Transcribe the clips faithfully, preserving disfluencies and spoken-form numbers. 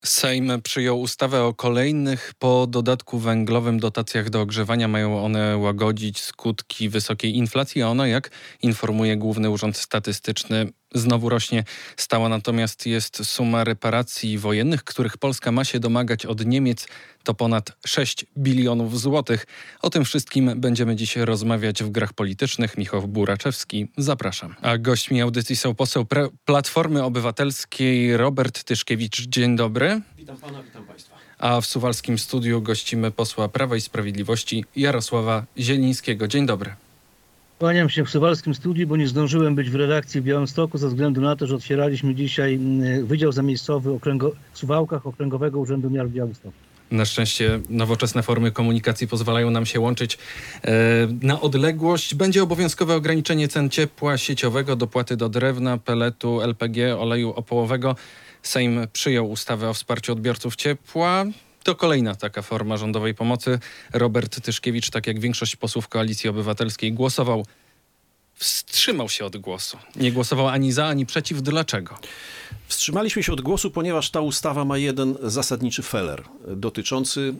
Sejm przyjął ustawę o kolejnych po dodatku węglowym dotacjach do ogrzewania. Mają one łagodzić skutki wysokiej inflacji, a ona, jak informuje Główny Urząd Statystyczny, znowu rośnie. Stała natomiast jest suma reparacji wojennych, których Polska ma się domagać od Niemiec. To ponad sześć bilionów złotych. O tym wszystkim będziemy dziś rozmawiać w Grach Politycznych. Michał Buraczewski, zapraszam. A gośćmi audycji są poseł Pre- Platformy Obywatelskiej Robert Tyszkiewicz. Dzień dobry. Witam pana, witam państwa. A w suwalskim studiu gościmy posła Prawa i Sprawiedliwości Jarosława Zielińskiego. Dzień dobry. Kłaniam się w suwalskim studiu, bo nie zdążyłem być w redakcji w Białymstoku ze względu na to, że otwieraliśmy dzisiaj Wydział Zamiejscowy okręgo- w Suwałkach Okręgowego Urzędu Miar w Białymstoku. Na szczęście nowoczesne formy komunikacji pozwalają nam się łączyć e, na odległość. Będzie obowiązkowe ograniczenie cen ciepła sieciowego, dopłaty do drewna, peletu, L P G, oleju opałowego. Sejm przyjął ustawę o wsparciu odbiorców ciepła. To kolejna taka forma rządowej pomocy. Robert Tyszkiewicz, tak jak większość posłów Koalicji Obywatelskiej, głosował, wstrzymał się od głosu. Nie głosował ani za, ani przeciw. Dlaczego? Wstrzymaliśmy się od głosu, ponieważ ta ustawa ma jeden zasadniczy feler dotyczący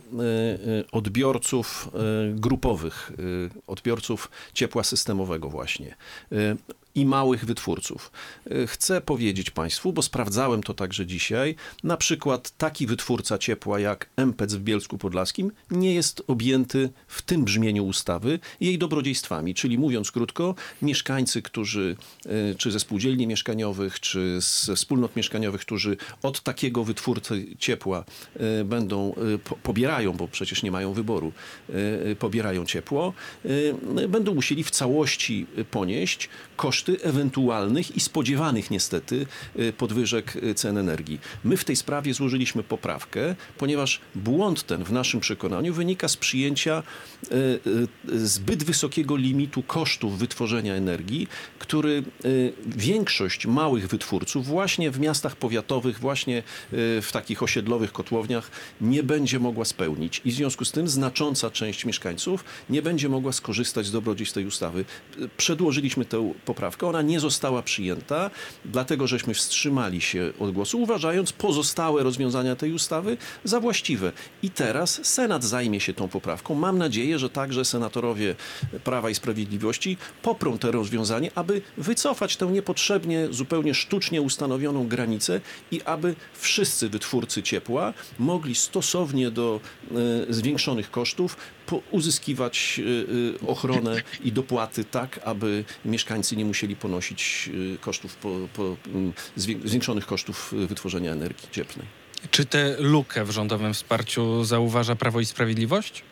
odbiorców grupowych, odbiorców ciepła systemowego właśnie i małych wytwórców. Chcę powiedzieć państwu, bo sprawdzałem to także dzisiaj, na przykład taki wytwórca ciepła jak M P E C w Bielsku Podlaskim nie jest objęty w tym brzmieniu ustawy jej dobrodziejstwami, czyli mówiąc krótko, mieszkańcy, którzy, czy ze spółdzielni mieszkaniowych, czy ze wspólnot mieszkaniowych, którzy od takiego wytwórcy ciepła będą, pobierają, bo przecież nie mają wyboru, pobierają ciepło, będą musieli w całości ponieść koszty ewentualnych i spodziewanych niestety podwyżek cen energii. My w tej sprawie złożyliśmy poprawkę, ponieważ błąd ten w naszym przekonaniu wynika z przyjęcia zbyt wysokiego limitu kosztów wytworzenia energii, który większość małych wytwórców właśnie w miastach powiatowych, właśnie w takich osiedlowych kotłowniach nie będzie mogła spełnić. I w związku z tym znacząca część mieszkańców nie będzie mogła skorzystać z dobrodziejstw tej ustawy. Przedłożyliśmy tę poprawkę. Ona nie została przyjęta, dlatego żeśmy wstrzymali się od głosu, uważając pozostałe rozwiązania tej ustawy za właściwe. I teraz Senat zajmie się tą poprawką. Mam nadzieję, że także senatorowie Prawa i Sprawiedliwości poprą te rozwiązanie, aby wycofać tę niepotrzebnie, zupełnie sztucznie ustanowioną granicę i aby wszyscy wytwórcy ciepła mogli stosownie do e, zwiększonych kosztów po, uzyskiwać e, ochronę i dopłaty tak, aby mieszkańcy nie musieli ponosić kosztów, po, po, zwiększonych kosztów wytworzenia energii cieplnej. Czy tę lukę w rządowym wsparciu zauważa Prawo i Sprawiedliwość?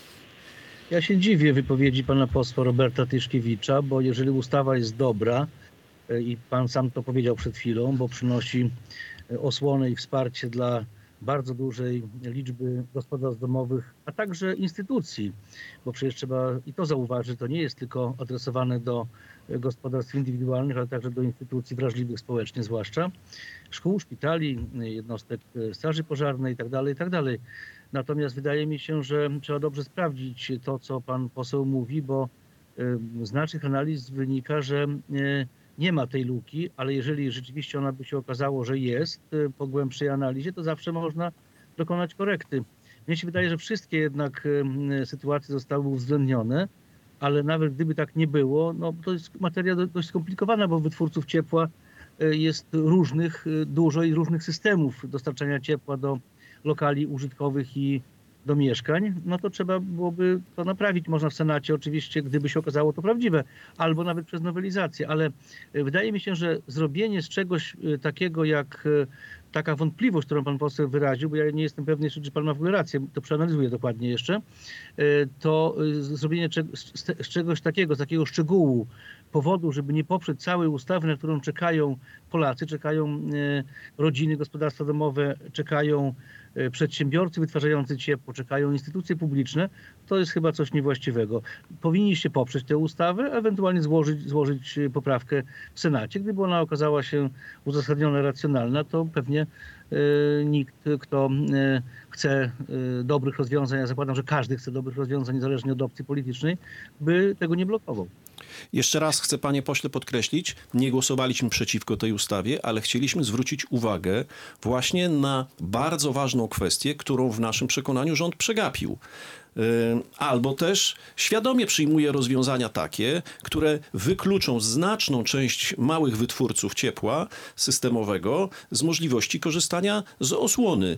Ja się dziwię wypowiedzi pana posła Roberta Tyszkiewicza, bo jeżeli ustawa jest dobra i pan sam to powiedział przed chwilą, bo przynosi osłonę i wsparcie dla bardzo dużej liczby gospodarstw domowych, a także instytucji, bo przecież trzeba i to zauważyć, to nie jest tylko adresowane do gospodarstw indywidualnych, ale także do instytucji wrażliwych społecznie, zwłaszcza szkół, szpitali, jednostek straży pożarnej itd., itd. Natomiast wydaje mi się, że trzeba dobrze sprawdzić to, co pan poseł mówi, bo z naszych analiz wynika, że nie ma tej luki, ale jeżeli rzeczywiście ona by się okazało, że jest po głębszej analizie, to zawsze można dokonać korekty. Mnie się wydaje, że wszystkie jednak sytuacje zostały uwzględnione, ale nawet gdyby tak nie było, no to jest materia dość skomplikowana, bo wytwórców ciepła jest różnych, dużo i różnych systemów dostarczania ciepła do lokali użytkowych i do mieszkań, no to trzeba byłoby to naprawić. Można w Senacie oczywiście, gdyby się okazało to prawdziwe, albo nawet przez nowelizację, ale wydaje mi się, że zrobienie z czegoś takiego jak taka wątpliwość, którą pan poseł wyraził, bo ja nie jestem pewny jeszcze, czy pan ma w ogóle rację, to przeanalizuję dokładnie jeszcze, to zrobienie z czegoś takiego, z takiego szczegółu, powodu, żeby nie poprzeć całej ustawy, na którą czekają Polacy, czekają rodziny, gospodarstwa domowe, czekają przedsiębiorcy wytwarzający ciepło, czekają instytucje publiczne, to jest chyba coś niewłaściwego. Powinniście poprzeć tę ustawę, ewentualnie złożyć, złożyć poprawkę w Senacie. Gdyby ona okazała się uzasadniona, racjonalna, to pewnie nikt, kto chce dobrych rozwiązań, ja zakładam, że każdy chce dobrych rozwiązań, niezależnie od opcji politycznej, by tego nie blokował. Jeszcze raz chcę, panie pośle, podkreślić, nie głosowaliśmy przeciwko tej ustawie, ale chcieliśmy zwrócić uwagę właśnie na bardzo ważną kwestię, którą w naszym przekonaniu rząd przegapił. Albo też świadomie przyjmuje rozwiązania takie, które wykluczą znaczną część małych wytwórców ciepła systemowego z możliwości korzystania z osłony.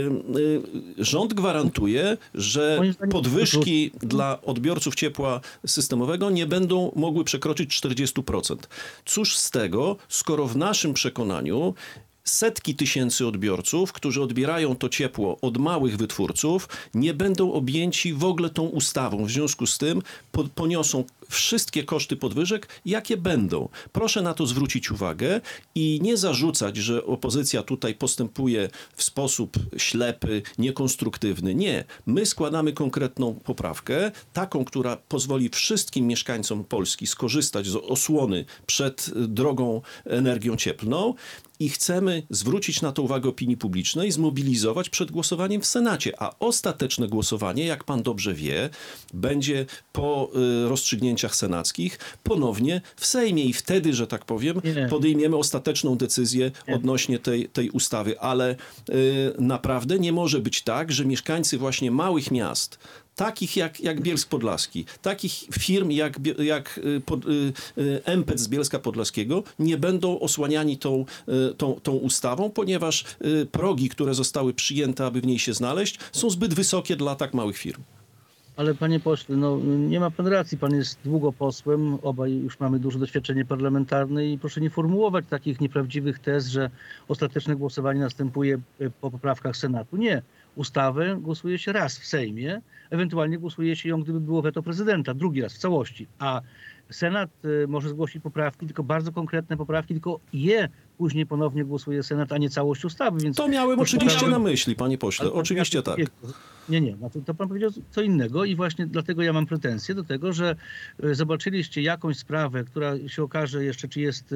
Rząd gwarantuje, że podwyżki dla odbiorców ciepła systemowego nie będą mogły przekroczyć czterdzieści procent. Cóż z tego, skoro w naszym przekonaniu setki tysięcy odbiorców, którzy odbierają to ciepło od małych wytwórców, nie będą objęci w ogóle tą ustawą. W związku z tym po, poniosą wszystkie koszty podwyżek, jakie będą. Proszę na to zwrócić uwagę i nie zarzucać, że opozycja tutaj postępuje w sposób ślepy, niekonstruktywny. Nie. My składamy konkretną poprawkę, taką, która pozwoli wszystkim mieszkańcom Polski skorzystać z osłony przed drogą energią cieplną i chcemy zwrócić na to uwagę opinii publicznej, zmobilizować przed głosowaniem w Senacie. A ostateczne głosowanie, jak pan dobrze wie, będzie po y, rozstrzygnięciach senackich ponownie w Sejmie i wtedy, że tak powiem, nie. podejmiemy ostateczną decyzję nie. odnośnie tej, tej ustawy. Ale y, naprawdę nie może być tak, że mieszkańcy właśnie małych miast, takich jak, jak Bielsk Podlaski, takich firm jak, jak pod, y, y, M P E C z Bielska Podlaskiego nie będą osłaniani tą, y, tą, tą ustawą, ponieważ y, progi, które zostały przyjęte, aby w niej się znaleźć, są zbyt wysokie dla tak małych firm. Ale panie pośle, no nie ma pan racji, pan jest długo posłem, obaj już mamy duże doświadczenie parlamentarne i proszę nie formułować takich nieprawdziwych tez, że ostateczne głosowanie następuje po poprawkach Senatu. Nie. Ustawę głosuje się raz w Sejmie, ewentualnie głosuje się ją, gdyby było weto prezydenta, drugi raz w całości, a Senat może zgłosić poprawki, tylko bardzo konkretne poprawki, tylko je później ponownie głosuje Senat, a nie całość ustawy. Więc to miałem to oczywiście sprawy... na myśli, panie pośle, ale oczywiście ja tak. Nie, nie, no to, to pan powiedział co innego i właśnie dlatego ja mam pretensje do tego, że zobaczyliście jakąś sprawę, która się okaże jeszcze, czy jest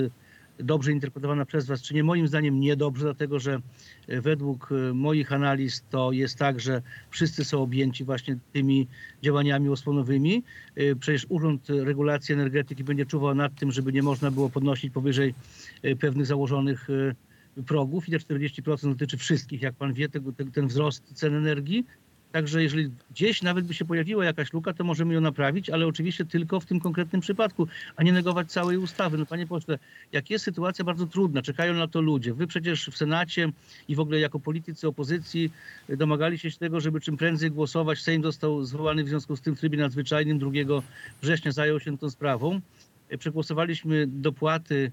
dobrze interpretowana przez was, czy nie, moim zdaniem niedobrze, dlatego że według moich analiz to jest tak, że wszyscy są objęci właśnie tymi działaniami osłonowymi. Przecież Urząd Regulacji Energetyki będzie czuwał nad tym, żeby nie można było podnosić powyżej pewnych założonych progów i te czterdzieści procent dotyczy wszystkich, jak pan wie, tego, ten wzrost cen energii. Także jeżeli gdzieś nawet by się pojawiła jakaś luka, to możemy ją naprawić, ale oczywiście tylko w tym konkretnym przypadku, a nie negować całej ustawy. No panie pośle, jak jest sytuacja bardzo trudna, czekają na to ludzie. Wy przecież w Senacie i w ogóle jako politycy opozycji domagaliście się tego, żeby czym prędzej głosować. Sejm został zwołany w związku z tym w trybie nadzwyczajnym. drugiego września zajął się tą sprawą. Przegłosowaliśmy dopłaty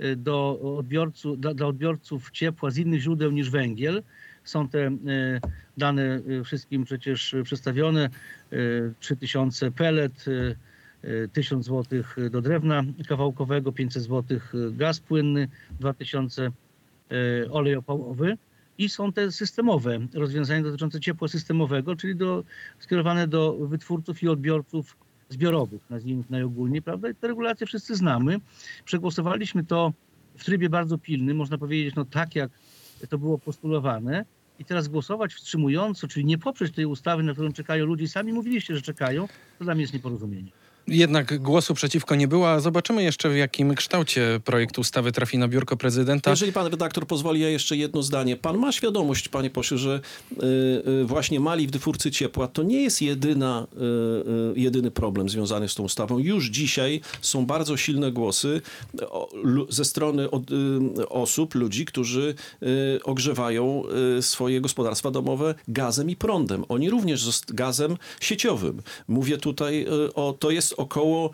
do odbiorców, dla odbiorców ciepła z innych źródeł niż węgiel. Są te dane wszystkim przecież przedstawione. trzy tysiące pelet, tysiąc złotych do drewna kawałkowego, pięćset złotych gaz płynny, dwa tysiące olej opałowy. I są te systemowe rozwiązania dotyczące ciepła systemowego, czyli do, skierowane do wytwórców i odbiorców zbiorowych, nazwijmy to najogólniej, prawda? I te regulacje wszyscy znamy. Przegłosowaliśmy to w trybie bardzo pilnym, można powiedzieć, no tak jak to było postulowane. I teraz głosować wstrzymująco, czyli nie poprzeć tej ustawy, na którą czekają ludzie, sami mówiliście, że czekają, to dla mnie jest nieporozumienie. Jednak głosu przeciwko nie było, a zobaczymy jeszcze, w jakim kształcie projekt ustawy trafi na biurko prezydenta. Jeżeli pan redaktor pozwoli, ja jeszcze jedno zdanie. Pan ma świadomość, panie pośle, że y, y, właśnie mali wytwórcy ciepła to nie jest jedyna, y, y, jedyny problem związany z tą ustawą. Już dzisiaj są bardzo silne głosy o, ze strony od, y, osób, ludzi, którzy y, ogrzewają y, swoje gospodarstwa domowe gazem i prądem. Oni również z gazem sieciowym. Mówię tutaj y, o, to jest około,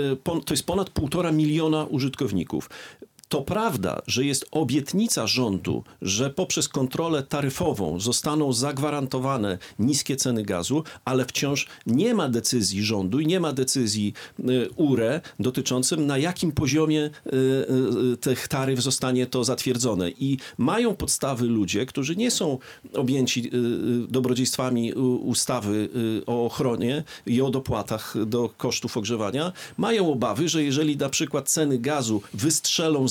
to jest ponad półtora miliona użytkowników. To prawda, że jest obietnica rządu, że poprzez kontrolę taryfową zostaną zagwarantowane niskie ceny gazu, ale wciąż nie ma decyzji rządu i nie ma decyzji U R E dotyczącym, na jakim poziomie tych taryf zostanie to zatwierdzone. I mają podstawy ludzie, którzy nie są objęci dobrodziejstwami ustawy o ochronie i o dopłatach do kosztów ogrzewania, mają obawy, że jeżeli na przykład ceny gazu wystrzelą z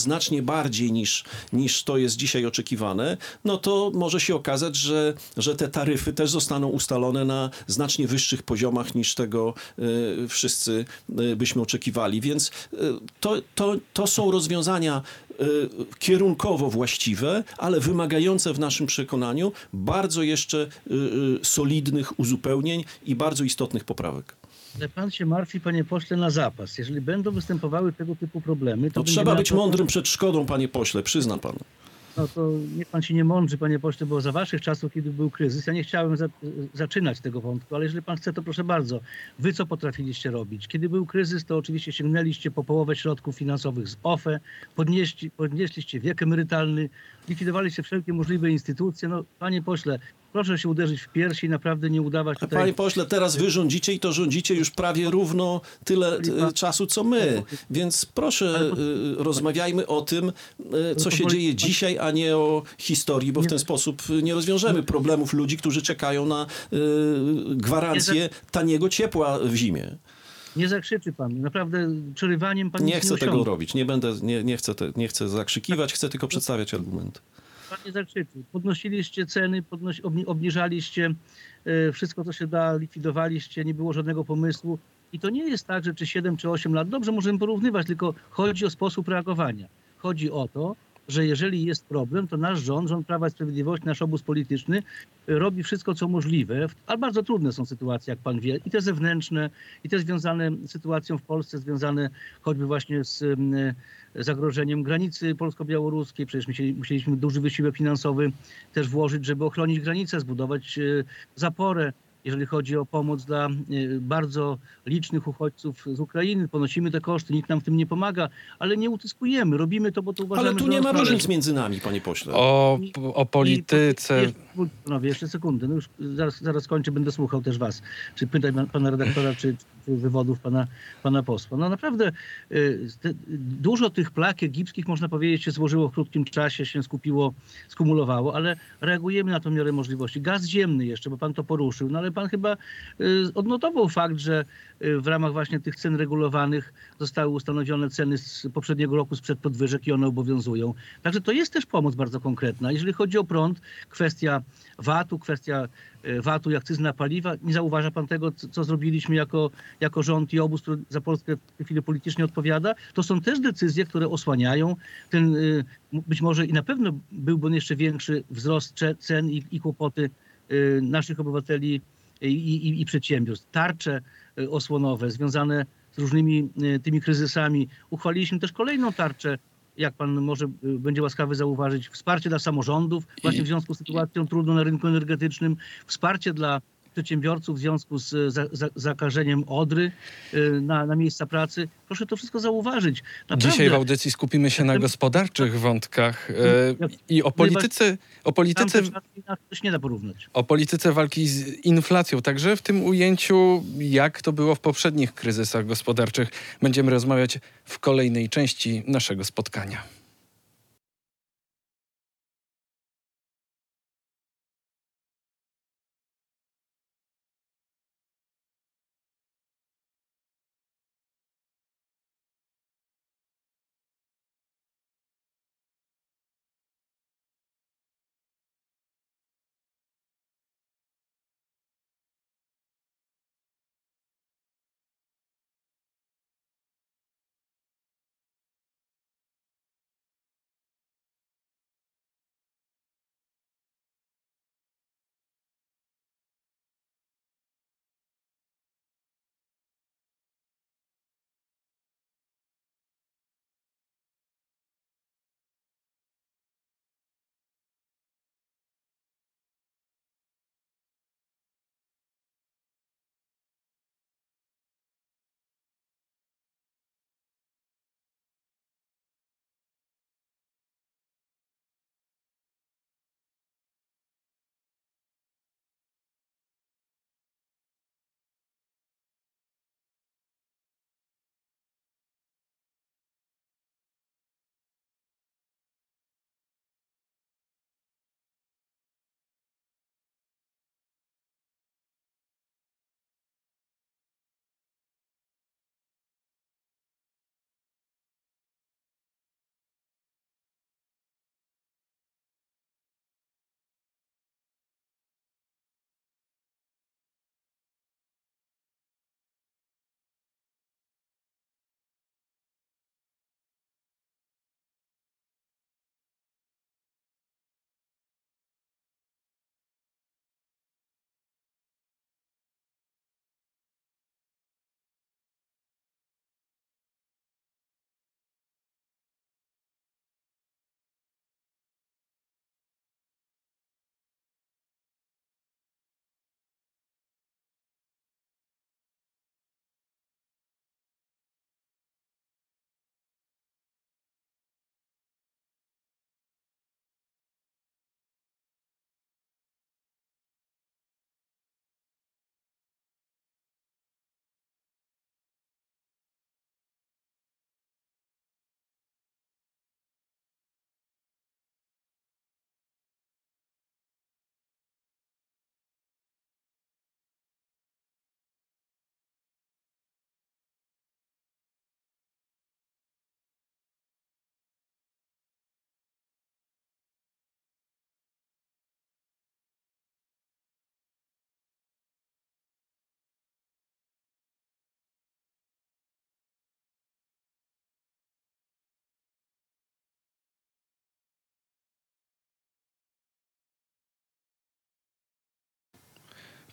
znacznie bardziej niż, niż to jest dzisiaj oczekiwane, no to może się okazać, że, że te taryfy też zostaną ustalone na znacznie wyższych poziomach niż tego y, wszyscy y, byśmy oczekiwali. Więc y, to, to, to są rozwiązania y, kierunkowo właściwe, ale wymagające w naszym przekonaniu bardzo jeszcze y, y, solidnych uzupełnień i bardzo istotnych poprawek. Ale pan się martwi, panie pośle, na zapas. Jeżeli będą występowały tego typu problemy, to No trzeba będziemy być na to- mądrym przed szkodą, panie pośle, przyzna pan. No to niech pan się nie mądrzy, panie pośle, bo za waszych czasów, kiedy był kryzys, ja nie chciałem za, zaczynać tego wątku, ale jeżeli pan chce, to proszę bardzo. Wy co potrafiliście robić? Kiedy był kryzys, to oczywiście sięgnęliście po połowę środków finansowych z O F E, podnieśli, podnieśliście wiek emerytalny, likwidowaliście wszelkie możliwe instytucje. No, panie pośle, proszę się uderzyć w piersi i naprawdę nie udawać A tutaj... panie pośle, teraz wy rządzicie i to rządzicie już prawie równo tyle e, czasu, co my. Więc proszę, e, rozmawiajmy o tym, e, co się dzieje dzisiaj, a nie o historii, bo w ten sposób nie rozwiążemy problemów ludzi, którzy czekają na e, gwarancję taniego ciepła w zimie. Nie zakrzyczy pan. Naprawdę przerywaniem pan Nie nic chcę tego osiągnie. robić. Nie będę, nie, nie, chcę te, nie chcę zakrzykiwać, chcę tylko przedstawiać argumenty. Pan nie zakrzyczy. Podnosiliście ceny, podnoś, obni, obniżaliście e, wszystko, co się da, likwidowaliście, nie było żadnego pomysłu. I to nie jest tak, że czy siedem, czy osiem lat, dobrze, możemy porównywać, tylko chodzi o sposób reagowania. Chodzi o to, że jeżeli jest problem, to nasz rząd, rząd Prawa i Sprawiedliwości, nasz obóz polityczny e, robi wszystko, co możliwe, ale bardzo trudne są sytuacje, jak pan wie, i te zewnętrzne, i te związane z sytuacją w Polsce, związane choćby właśnie z em, zagrożeniem granicy polsko-białoruskiej. Przecież musieli, musieliśmy duży wysiłek finansowy też włożyć, żeby ochronić granicę, zbudować e, zaporę. Jeżeli chodzi o pomoc dla e, bardzo licznych uchodźców z Ukrainy, ponosimy te koszty, nikt nam w tym nie pomaga, ale nie utyskujemy. Robimy to, bo to uważamy, Ale tu że nie ma należy. różnic między nami, panie pośle. O, I- o polityce. I, jeszcze, panowie, jeszcze sekundę, no już zaraz, zaraz kończę, będę słuchał też was, czy pytań pan- pana redaktora, czy, czy wywodów pana, pana posła. No naprawdę y, te, dużo tych plak egipskich, można powiedzieć, się złożyło w krótkim czasie, się skupiło, skumulowało, ale reagujemy na to w miarę możliwości. Gaz ziemny jeszcze, bo pan to poruszył, no ale pan chyba y, odnotował fakt, że y, w ramach właśnie tych cen regulowanych zostały ustanowione ceny z poprzedniego roku sprzed podwyżek i one obowiązują. Także to jest też pomoc bardzo konkretna. Jeżeli chodzi o prąd, kwestia vatu, kwestia e, vatu i akcyzy na paliwa, nie zauważa pan tego, co, co zrobiliśmy jako, jako rząd i obóz, który za Polskę w tej chwili politycznie odpowiada? To są też decyzje, które osłaniają ten, y, być może i na pewno byłby on jeszcze większy wzrost cze- cen i, i kłopoty y, naszych obywateli i, i, i przedsiębiorstw. Tarcze y, osłonowe związane z różnymi y, tymi kryzysami. Uchwaliliśmy też kolejną tarczę, jak pan może y, będzie łaskawy zauważyć, wsparcie dla samorządów właśnie w związku z sytuacją trudną na rynku energetycznym, wsparcie dla przedsiębiorców w związku z za, za, zakażeniem Odry y, na, na miejsca pracy. Proszę to wszystko zauważyć. Naprawdę, Dzisiaj w audycji skupimy się na gospodarczych wątkach e, i o polityce, o polityce, tamte czasy inaczej to się nie da porównać. o polityce walki z inflacją. Także w tym ujęciu, jak to było w poprzednich kryzysach gospodarczych, będziemy rozmawiać w kolejnej części naszego spotkania.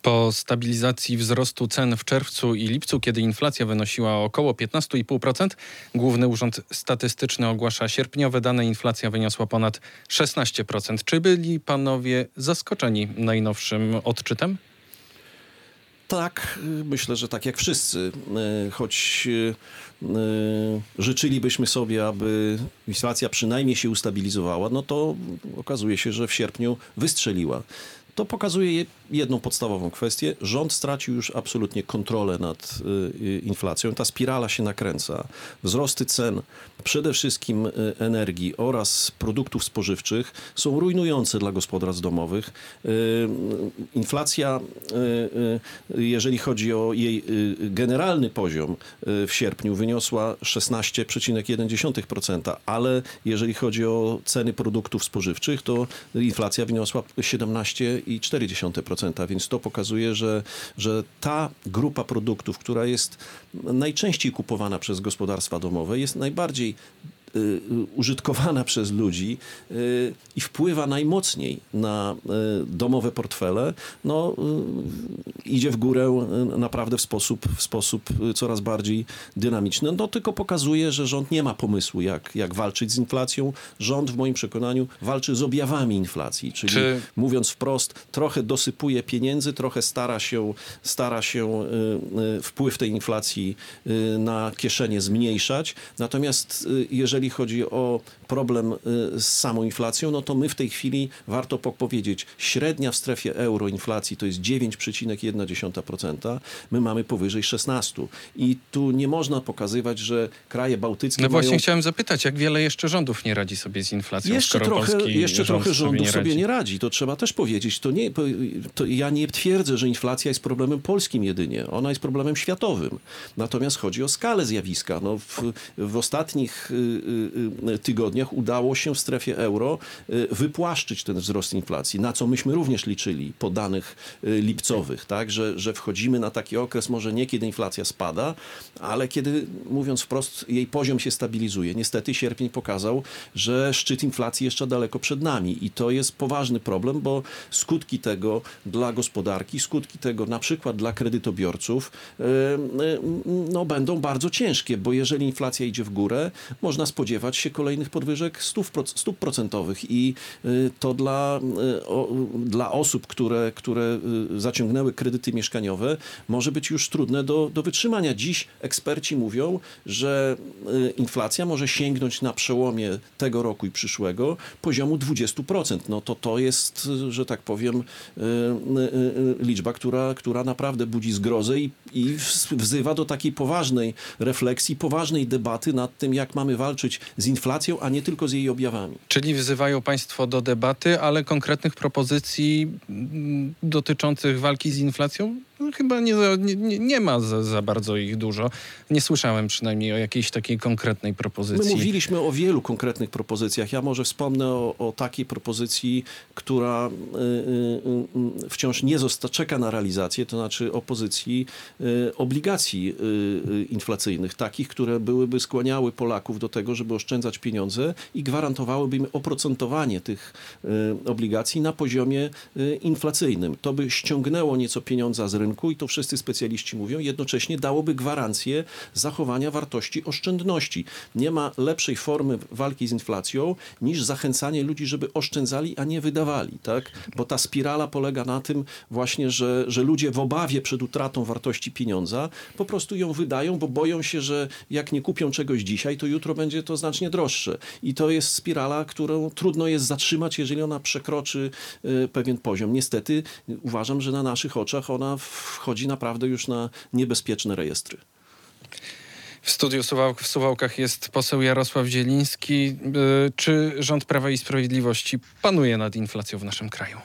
Po stabilizacji wzrostu cen w czerwcu i lipcu, kiedy inflacja wynosiła około piętnaście i pół procent, Główny Urząd Statystyczny ogłasza sierpniowe dane. Inflacja wyniosła ponad szesnaście procent. Czy byli panowie zaskoczeni najnowszym odczytem? Tak, myślę, że tak jak wszyscy, choć życzylibyśmy sobie, aby inflacja przynajmniej się ustabilizowała, no to okazuje się, że w sierpniu wystrzeliła. To pokazuje jedną podstawową kwestię. Rząd stracił już absolutnie kontrolę nad y, inflacją. Ta spirala się nakręca. Wzrosty cen, przede wszystkim y, energii oraz produktów spożywczych są rujnujące dla gospodarstw domowych. Y, inflacja, y, y, jeżeli chodzi o jej y, generalny poziom y, w sierpniu, wyniosła szesnaście przecinek jeden procent, ale jeżeli chodzi o ceny produktów spożywczych, to inflacja wyniosła siedemnaście i cztery procent, więc to pokazuje, że, że ta grupa produktów, która jest najczęściej kupowana przez gospodarstwa domowe, jest najbardziej y, użytkowana przez ludzi y, i wpływa najmocniej na y, domowe portfele, no y, idzie w górę y, naprawdę w sposób, w sposób coraz bardziej dynamiczny. No tylko pokazuje, że rząd nie ma pomysłu, jak, jak walczyć z inflacją. Rząd, w moim przekonaniu, walczy z objawami inflacji, czyli Czy... mówiąc wprost, trochę dosypuje pieniędzy, trochę stara się, stara się y, y, wpływ tej inflacji y, na kieszenie zmniejszać. Natomiast y, jeżeli chodzi o problem y, z samą inflacją, no to my w tej chwili, warto powiedzieć, średnia w strefie euro inflacji to jest dziewięć przecinek jeden procent. My mamy powyżej szesnaście. I tu nie można pokazywać, że kraje bałtyckie No właśnie mają... chciałem zapytać, jak wiele jeszcze rządów nie radzi sobie z inflacją, Jeszcze skoro trochę, polski jeszcze rząd trochę rządów sobie nie radzi. sobie nie radzi. To trzeba też powiedzieć. To nie, to ja nie twierdzę, że inflacja jest problemem polskim jedynie. Ona jest problemem światowym. Natomiast chodzi o skalę zjawiska. No w, w ostatnich y, y, tygodniach udało się w strefie euro y, wypłaszczyć ten wzrost inflacji, na co myśmy również liczyli po danych y, lipcowych, tak? że, że wchodzimy na taki okres, może nie kiedy inflacja spada, ale kiedy, mówiąc wprost, jej poziom się stabilizuje. Niestety sierpień pokazał, że szczyt inflacji jeszcze daleko przed nami i to jest poważny problem, bo skutki tego dla gospodarki, skutki tego na przykład dla kredytobiorców yy, yy, no, będą bardzo ciężkie, bo jeżeli inflacja idzie w górę, można spodziewać się kolejnych podwyżek stóp, stóp procentowych i yy, to dla, yy, o, dla osób, które, które yy, zaciągnęły kredyty mieszkaniowe, może być już trudne do, do wytrzymania. Dziś eksperci mówią, że y, inflacja może sięgnąć na przełomie tego roku i przyszłego poziomu dwadzieścia procent. No to to jest, że tak powiem, y, y, y, liczba, która, która naprawdę budzi zgrozę i, i wzywa do takiej poważnej refleksji, poważnej debaty nad tym, jak mamy walczyć z inflacją, a nie tylko z jej objawami. Czyli wzywają państwo do debaty, ale konkretnych propozycji dotyczących walki z inflacją chyba nie, nie, nie ma za, za bardzo ich dużo. Nie słyszałem przynajmniej o jakiejś takiej konkretnej propozycji. My mówiliśmy o wielu konkretnych propozycjach. Ja może wspomnę o, o takiej propozycji, która y, y, y, wciąż nie zosta- czeka na realizację, to znaczy o pozycji y, obligacji y, y, inflacyjnych, takich, które byłyby skłaniały Polaków do tego, żeby oszczędzać pieniądze i gwarantowałyby im oprocentowanie tych y, obligacji na poziomie y, inflacyjnym. To by ściągnęło nieco pieniądza z rynku i to wszyscy specjaliści mówią, jednocześnie dałoby gwarancję zachowania wartości oszczędności. Nie ma lepszej formy walki z inflacją niż zachęcanie ludzi, żeby oszczędzali, a nie wydawali, tak? Bo ta spirala polega na tym właśnie, że, że ludzie w obawie przed utratą wartości pieniądza po prostu ją wydają, bo boją się, że jak nie kupią czegoś dzisiaj, to jutro będzie to znacznie droższe. I to jest spirala, którą trudno jest zatrzymać, jeżeli ona przekroczy y, pewien poziom. Niestety uważam, że na naszych oczach ona wchodzi naprawdę już na niebezpieczne rejestry. W studiu Suwałk, w Suwałkach jest poseł Jarosław Zieliński. Yy, czy rząd Prawa i Sprawiedliwości panuje nad inflacją w naszym kraju?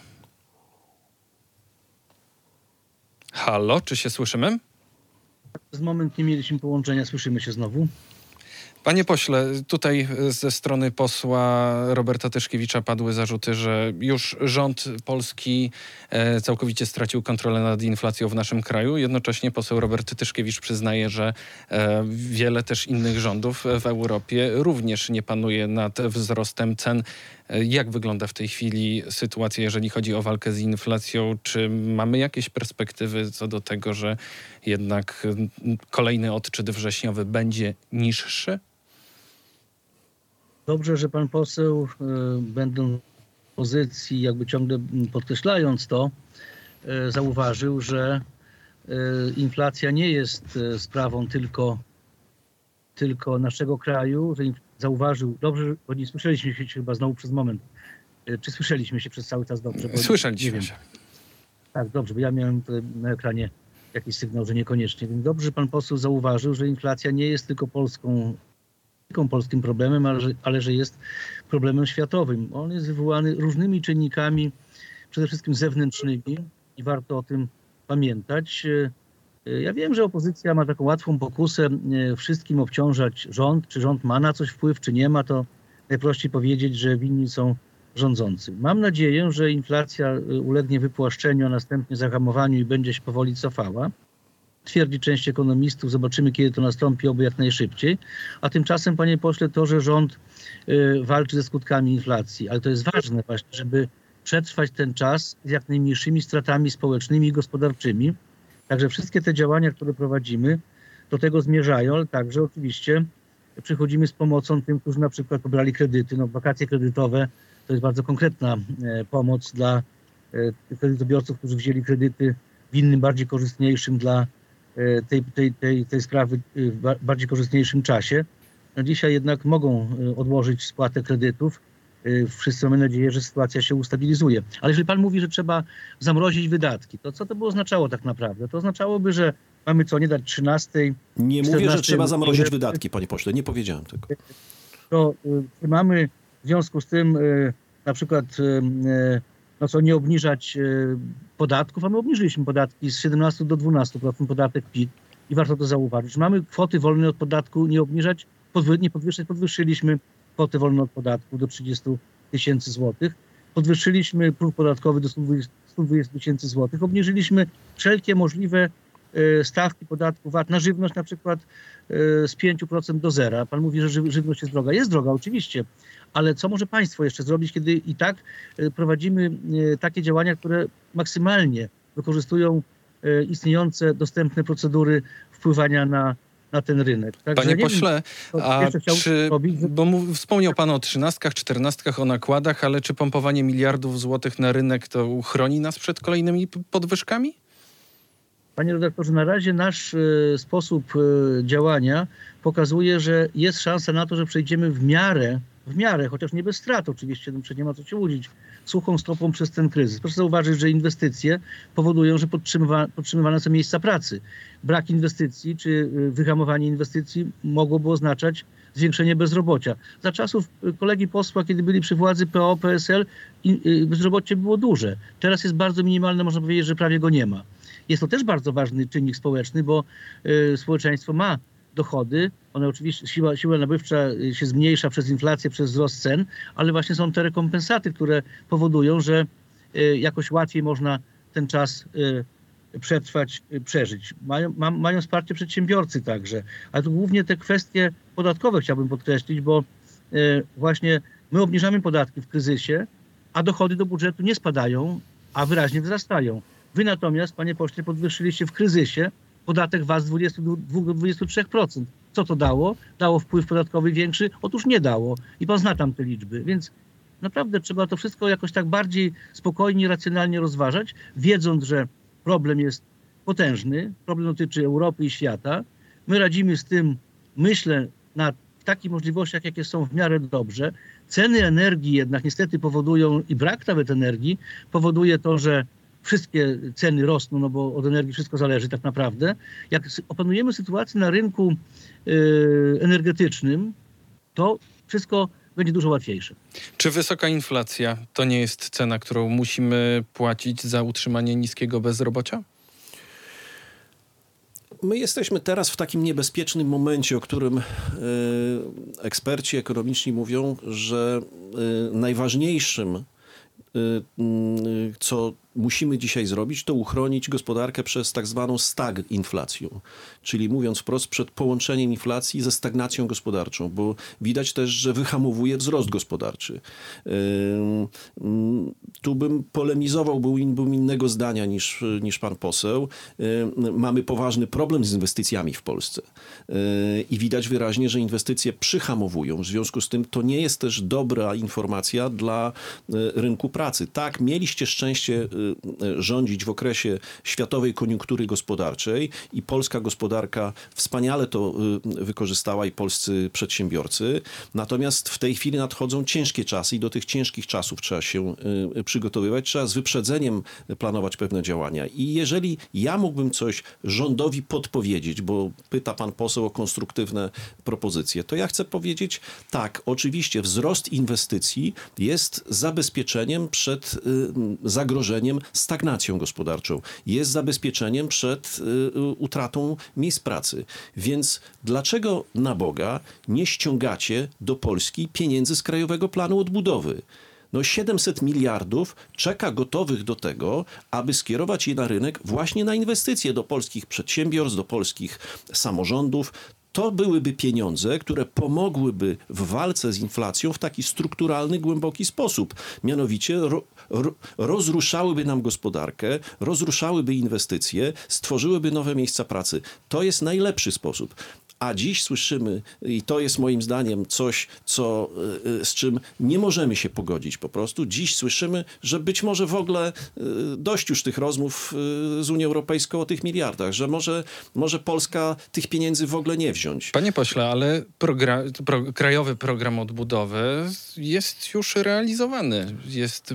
Halo, czy się słyszymy? Z moment nie mieliśmy połączenia, słyszymy się znowu. Panie pośle, tutaj ze strony posła Roberta Tyszkiewicza padły zarzuty, że już rząd polski e, całkowicie stracił kontrolę nad inflacją w naszym kraju. Jednocześnie poseł Robert Tyszkiewicz przyznaje, że e, wiele też innych rządów w Europie również nie panuje nad wzrostem cen Jak wygląda w tej chwili sytuacja, jeżeli chodzi o walkę z inflacją? Czy mamy jakieś perspektywy co do tego, że jednak kolejny odczyt wrześniowy będzie niższy? Dobrze, że pan poseł, będąc w pozycji, jakby ciągle podkreślając to, zauważył, że inflacja nie jest sprawą tylko, tylko naszego kraju, że zauważył, dobrze, bo nie słyszeliśmy się chyba znowu przez moment. Czy słyszeliśmy się przez cały czas dobrze? Bo Słyszeliśmy się. Tak, dobrze, bo ja miałem na ekranie jakiś sygnał, że niekoniecznie. Więc dobrze, że pan poseł zauważył, że inflacja nie jest tylko polską, tylko polskim problemem, ale, ale że jest problemem światowym. On jest wywołany różnymi czynnikami, przede wszystkim zewnętrznymi i warto o tym pamiętać. Ja wiem, że opozycja ma taką łatwą pokusę wszystkim obciążać rząd, czy rząd ma na coś wpływ, czy nie ma, to najprościej powiedzieć, że winni są rządzący. Mam nadzieję, że inflacja ulegnie wypłaszczeniu, a następnie zahamowaniu i będzie się powoli cofała. Twierdzi część ekonomistów, zobaczymy kiedy to nastąpi, oby jak najszybciej. A tymczasem, panie pośle, to, że rząd walczy ze skutkami inflacji, ale to jest ważne właśnie, żeby przetrwać ten czas z jak najmniejszymi stratami społecznymi i gospodarczymi. Także wszystkie te działania, które prowadzimy, do tego zmierzają, ale także oczywiście przychodzimy z pomocą tym, którzy na przykład pobrali kredyty. No, wakacje kredytowe to jest bardzo konkretna pomoc dla kredytobiorców, którzy wzięli kredyty w innym, bardziej korzystniejszym dla tej, tej, tej, tej sprawy, w bardziej korzystniejszym czasie. No, dzisiaj jednak mogą odłożyć spłatę kredytów. Wszyscy mamy nadzieję, że sytuacja się ustabilizuje. Ale jeżeli pan mówi, że trzeba zamrozić wydatki, to co to by oznaczało tak naprawdę? To oznaczałoby, że mamy co, nie dać trzynastej... Nie mówię, że trzeba zamrozić wydatki, panie pośle, nie powiedziałem tego. To y, mamy w związku z tym y, na przykład y, no co, nie obniżać y, podatków, a my obniżyliśmy podatki z siedemnastu do dwunastu procent podatek P I T i warto to zauważyć. Mamy kwoty wolne od podatku nie obniżać, podwy, nie podwyższać, podwyższyliśmy kwotę wolną od podatku do trzydziestu tysięcy złotych. Podwyższyliśmy próg podatkowy do stu dwudziestu tysięcy złotych. Obniżyliśmy wszelkie możliwe stawki podatku V A T na żywność na przykład z pięciu procent do zera. Pan mówi, że żywność jest droga. Jest droga, oczywiście, ale co może państwo jeszcze zrobić, kiedy i tak prowadzimy takie działania, które maksymalnie wykorzystują istniejące, dostępne procedury wpływania na na ten rynek. Także Panie pośle, wiem, a czy, robić, że... bo mów, wspomniał pan o trzynastkach, czternastkach, o nakładach, ale czy pompowanie miliardów złotych na rynek to uchroni nas przed kolejnymi podwyżkami? Panie redaktorze, na razie nasz y, sposób y, działania pokazuje, że jest szansa na to, że przejdziemy w miarę, w miarę, chociaż nie bez strat oczywiście, no przecież nie ma co się łudzić, suchą stopą przez ten kryzys. Proszę zauważyć, że inwestycje powodują, że podtrzymywa, podtrzymywane są miejsca pracy. Brak inwestycji czy wyhamowanie inwestycji mogłoby oznaczać zwiększenie bezrobocia. Za czasów kolegi posła, kiedy byli przy władzy P O, P S L, bezrobocie było duże. Teraz jest bardzo minimalne, można powiedzieć, że prawie go nie ma. Jest to też bardzo ważny czynnik społeczny, bo y, społeczeństwo ma dochody. One oczywiście, siła, siła nabywcza się zmniejsza przez inflację, przez wzrost cen, ale właśnie są te rekompensaty, które powodują, że y, jakoś łatwiej można ten czas y, przetrwać, y, przeżyć. Mają, ma, mają wsparcie przedsiębiorcy także, ale to głównie te kwestie podatkowe chciałbym podkreślić, bo y, właśnie my obniżamy podatki w kryzysie, a dochody do budżetu nie spadają, a wyraźnie wzrastają. Wy natomiast, panie pośle, podwyższyliście w kryzysie podatek V A T z dwudziestu dwóch do dwudziestu trzech procent. Co to dało? Dało wpływ podatkowy większy? Otóż nie dało. I pan zna tam te liczby. Więc naprawdę trzeba to wszystko jakoś tak bardziej spokojnie, racjonalnie rozważać, wiedząc, że problem jest potężny, problem dotyczy Europy i świata. My radzimy z tym, myślę, na takich możliwościach, jakie są w miarę dobrze. Ceny energii jednak niestety powodują, i brak nawet energii, powoduje to, że wszystkie ceny rosną, no bo od energii wszystko zależy tak naprawdę. Jak opanujemy sytuację na rynku yy, energetycznym, to wszystko będzie dużo łatwiejsze. Czy wysoka inflacja to nie jest cena, którą musimy płacić za utrzymanie niskiego bezrobocia? My jesteśmy teraz w takim niebezpiecznym momencie, o którym y, eksperci ekonomiczni mówią, że y, najważniejszym, y, y, co musimy dzisiaj zrobić, to uchronić gospodarkę przez tak zwaną stagflacją, czyli mówiąc wprost, przed połączeniem inflacji ze stagnacją gospodarczą, bo widać też, że wyhamowuje wzrost gospodarczy. Tu bym polemizował, byłbym był innego zdania niż, niż pan poseł. Mamy poważny problem z inwestycjami w Polsce i widać wyraźnie, że inwestycje przyhamowują. W związku z tym to nie jest też dobra informacja dla rynku pracy. Tak, mieliście szczęście rządzić w okresie światowej koniunktury gospodarczej i polska gospodarka wspaniale to wykorzystała i polscy przedsiębiorcy. Natomiast w tej chwili nadchodzą ciężkie czasy i do tych ciężkich czasów trzeba się przygotowywać, trzeba z wyprzedzeniem planować pewne działania. I jeżeli ja mógłbym coś rządowi podpowiedzieć, bo pyta pan poseł o konstruktywne propozycje, to ja chcę powiedzieć tak, oczywiście wzrost inwestycji jest zabezpieczeniem przed zagrożeniem stagnacją gospodarczą. Jest zabezpieczeniem przed utratą miejsc pracy. Więc dlaczego na Boga nie ściągacie do Polski pieniędzy z Krajowego Planu Odbudowy? No siedemset miliardów czeka gotowych do tego, aby skierować je na rynek właśnie na inwestycje do polskich przedsiębiorstw, do polskich samorządów. To byłyby pieniądze, które pomogłyby w walce z inflacją w taki strukturalny, głęboki sposób. Mianowicie ro, ro, rozruszałyby nam gospodarkę, rozruszałyby inwestycje, stworzyłyby nowe miejsca pracy. To jest najlepszy sposób. A dziś słyszymy, i to jest moim zdaniem coś, co, z czym nie możemy się pogodzić po prostu. Dziś słyszymy, że być może w ogóle dość już tych rozmów z Unią Europejską o tych miliardach, że może, może Polska tych pieniędzy w ogóle nie wziąć. Panie pośle, ale program, pro, Krajowy Program Odbudowy jest już realizowany. Jest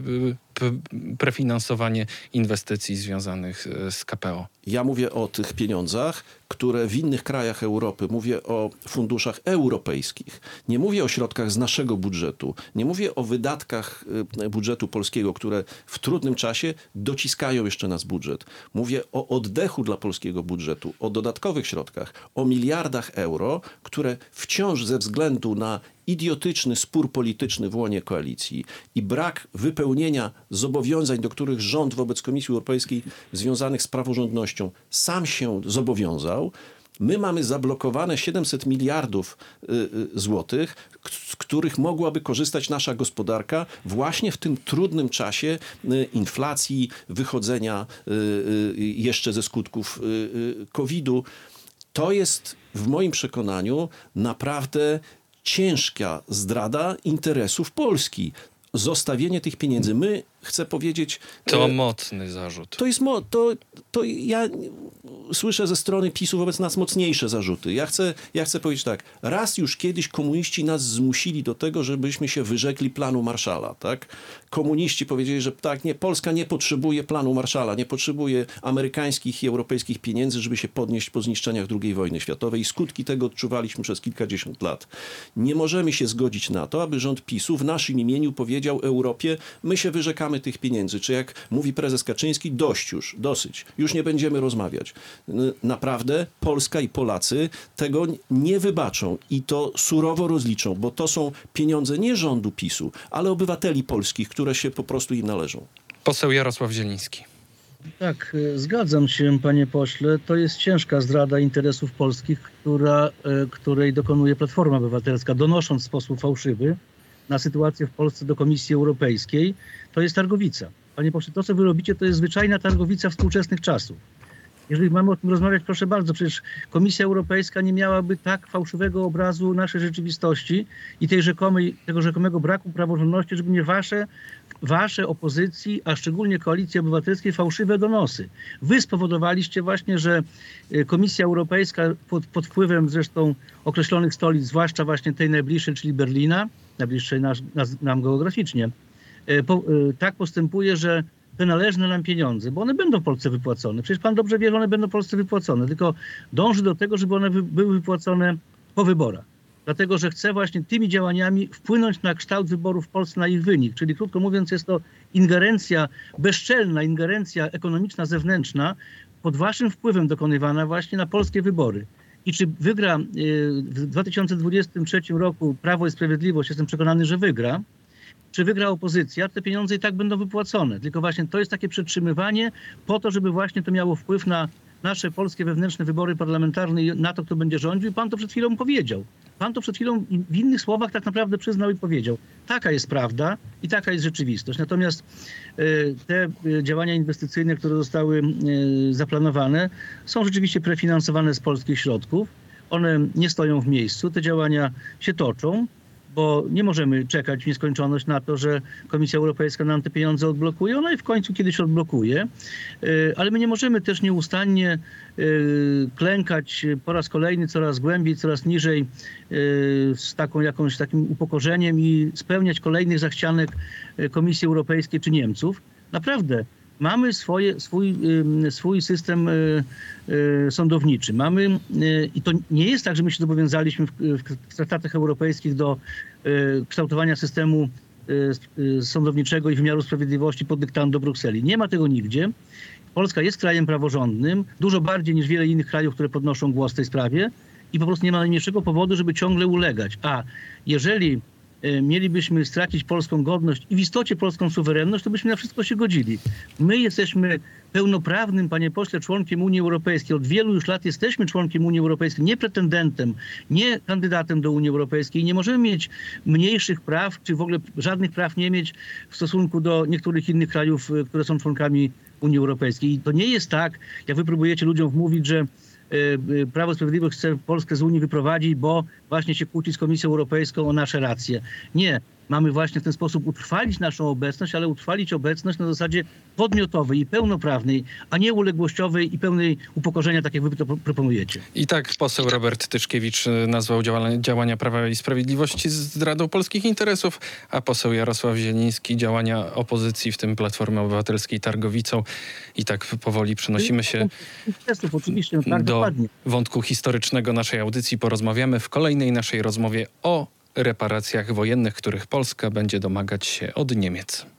prefinansowanie inwestycji związanych z K P O. Ja mówię o tych pieniądzach, które w innych krajach Europy, mówię o funduszach europejskich. Nie mówię o środkach z naszego budżetu. Nie mówię o wydatkach budżetu polskiego, które w trudnym czasie dociskają jeszcze nas budżet. Mówię o oddechu dla polskiego budżetu, o dodatkowych środkach, o miliardach euro, które wciąż ze względu na idiotyczny spór polityczny w łonie koalicji i brak wypełnienia zobowiązań, do których rząd wobec Komisji Europejskiej związanych z praworządnością sam się zobowiązał. My mamy zablokowane siedemset miliardów złotych, z których mogłaby korzystać nasza gospodarka właśnie w tym trudnym czasie inflacji, wychodzenia jeszcze ze skutków kowidu. To jest w moim przekonaniu naprawdę ciężka zdrada interesów Polski. Zostawienie tych pieniędzy. My, chcę powiedzieć... To e, mocny zarzut. To jest... Mo, to, to ja słyszę ze strony PiSu wobec nas mocniejsze zarzuty. Ja chcę, ja chcę powiedzieć tak. Raz już kiedyś komuniści nas zmusili do tego, żebyśmy się wyrzekli planu Marshalla. Tak? Komuniści powiedzieli, że tak, nie, Polska nie potrzebuje planu Marshalla, nie potrzebuje amerykańskich i europejskich pieniędzy, żeby się podnieść po zniszczeniach drugiej wojny światowej. I skutki tego odczuwaliśmy przez kilkadziesiąt lat. Nie możemy się zgodzić na to, aby rząd PiSu w naszym imieniu powiedział Europie, my się wyrzekamy tych pieniędzy. Czy jak mówi prezes Kaczyński, dość już, dosyć. Już nie będziemy rozmawiać. Naprawdę Polska i Polacy tego nie wybaczą i to surowo rozliczą, bo to są pieniądze nie rządu PiSu, ale obywateli polskich, które się po prostu im należą. Poseł Jarosław Zieliński. Tak, zgadzam się, panie pośle. To jest ciężka zdrada interesów polskich, która, której dokonuje Platforma Obywatelska, donosząc w sposób fałszywy na sytuację w Polsce do Komisji Europejskiej. To jest targowica. Panie pośle, to co wy robicie, to jest zwyczajna targowica współczesnych czasów. Jeżeli mamy o tym rozmawiać, proszę bardzo, przecież Komisja Europejska nie miałaby tak fałszywego obrazu naszej rzeczywistości i tej rzekomej, tego rzekomego braku praworządności, żeby nie wasze, wasze opozycji, a szczególnie Koalicji Obywatelskiej, fałszywe donosy. Wy spowodowaliście właśnie, że Komisja Europejska pod, pod wpływem zresztą określonych stolic, zwłaszcza właśnie tej najbliższej, czyli Berlina, najbliższej nas, nas, nam geograficznie, po, tak postępuje, że te należne nam pieniądze, bo one będą w Polsce wypłacone. Przecież pan dobrze wie, że one będą w Polsce wypłacone, tylko dąży do tego, żeby one wy, były wypłacone po wyborach. Dlatego, że chce właśnie tymi działaniami wpłynąć na kształt wyborów w Polsce, na ich wynik. Czyli krótko mówiąc, jest to ingerencja, bezczelna ingerencja ekonomiczna, zewnętrzna, pod waszym wpływem dokonywana właśnie na polskie wybory. I czy wygra w dwa tysiące dwudziestym trzecim roku Prawo i Sprawiedliwość, jestem przekonany, że wygra, czy wygra opozycja, te pieniądze i tak będą wypłacone. Tylko właśnie to jest takie przetrzymywanie po to, żeby właśnie to miało wpływ na nasze polskie wewnętrzne wybory parlamentarne i na to, kto będzie rządził. I pan to przed chwilą powiedział. Pan to przed chwilą w innych słowach tak naprawdę przyznał i powiedział. Taka jest prawda i taka jest rzeczywistość. Natomiast te działania inwestycyjne, które zostały zaplanowane, są rzeczywiście prefinansowane z polskich środków. One nie stoją w miejscu. Te działania się toczą, bo nie możemy czekać w nieskończoność na to, że Komisja Europejska nam te pieniądze odblokuje. Ona i w końcu kiedyś odblokuje, ale my nie możemy też nieustannie klękać po raz kolejny, coraz głębiej, coraz niżej z taką jakąś takim upokorzeniem i spełniać kolejnych zachcianek Komisji Europejskiej czy Niemców. Naprawdę. Mamy swoje, swój, swój system sądowniczy. Mamy, i to nie jest tak, że my się zobowiązaliśmy w, w traktatach europejskich do kształtowania systemu sądowniczego i wymiaru sprawiedliwości pod dyktando Brukseli. Nie ma tego nigdzie. Polska jest krajem praworządnym, dużo bardziej niż wiele innych krajów, które podnoszą głos w tej sprawie i po prostu nie ma najmniejszego powodu, żeby ciągle ulegać. A jeżeli mielibyśmy stracić polską godność i w istocie polską suwerenność, to byśmy na wszystko się godzili. My jesteśmy pełnoprawnym, panie pośle, członkiem Unii Europejskiej. Od wielu już lat jesteśmy członkiem Unii Europejskiej, nie pretendentem, nie kandydatem do Unii Europejskiej. Nie możemy mieć mniejszych praw, czy w ogóle żadnych praw nie mieć w stosunku do niektórych innych krajów, które są członkami Unii Europejskiej. I to nie jest tak, jak wy próbujecie ludziom wmówić, że Prawo i Sprawiedliwość chce Polskę z Unii wyprowadzić, bo właśnie się kłóci z Komisją Europejską o nasze racje. Nie. Mamy właśnie w ten sposób utrwalić naszą obecność, ale utrwalić obecność na zasadzie podmiotowej i pełnoprawnej, a nie uległościowej i pełnej upokorzenia, tak jak wy to proponujecie. I tak poseł Robert Tyszkiewicz nazwał działania Prawa i Sprawiedliwości zdradą polskich interesów, a poseł Jarosław Zieliński działania opozycji, w tym Platformy Obywatelskiej, targowicą. I tak powoli przenosimy się Oczywiście, no tak, do dokładnie. wątku historycznego naszej audycji. Porozmawiamy w kolejnej naszej rozmowie o reparacjach wojennych, których Polska będzie domagać się od Niemiec.